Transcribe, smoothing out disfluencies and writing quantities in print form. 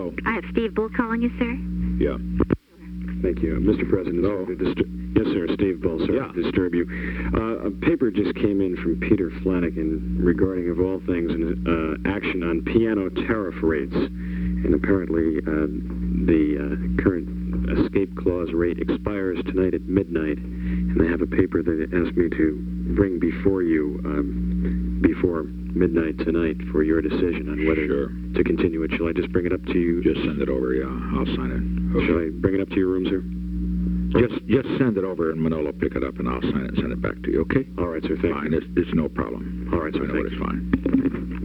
Hello. I have Steve Bull calling you, sir. Yeah. Thank you. Mr. President, yes, sir, Steve Bull, sorry to disturb you. A paper just came in from Peter Flanagan regarding, of all things, an action on piano tariff rates. And apparently the current escape clause rate expires tonight at midnight. And they have a paper that asked me to bring before you before midnight tonight for your decision on whether to continue it. Shall I just bring it up to you? Just send it over, yeah. I'll sign it. Okay. Shall I bring it up to your room, sir? Just send it over, and Manolo pick it up, and I'll sign it and send it back to you, okay? All right, sir, thank you. Fine, it's no problem. All right, sir, I know thank it's you. fine.